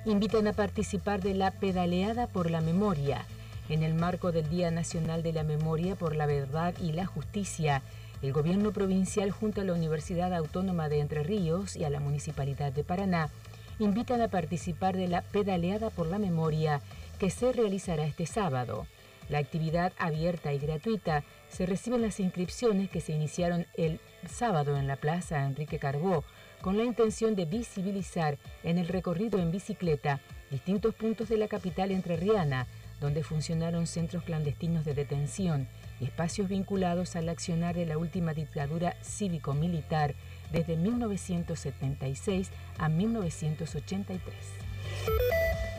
invitan a participar de la Pedaleada por la Memoria. En el marco del Día Nacional de la Memoria por la Verdad y la Justicia, el Gobierno provincial junto a la Universidad Autónoma de Entre Ríos y a la Municipalidad de Paraná invitan a participar de la Pedaleada por la Memoria que se realizará este sábado. La actividad abierta y gratuita se reciben las inscripciones que se iniciaron el sábado en la Plaza Enrique Carbó con la intención de visibilizar en el recorrido en bicicleta distintos puntos de la capital entrerriana donde funcionaron centros clandestinos de detención y espacios vinculados al accionar de la última dictadura cívico-militar desde 1976 a 1983.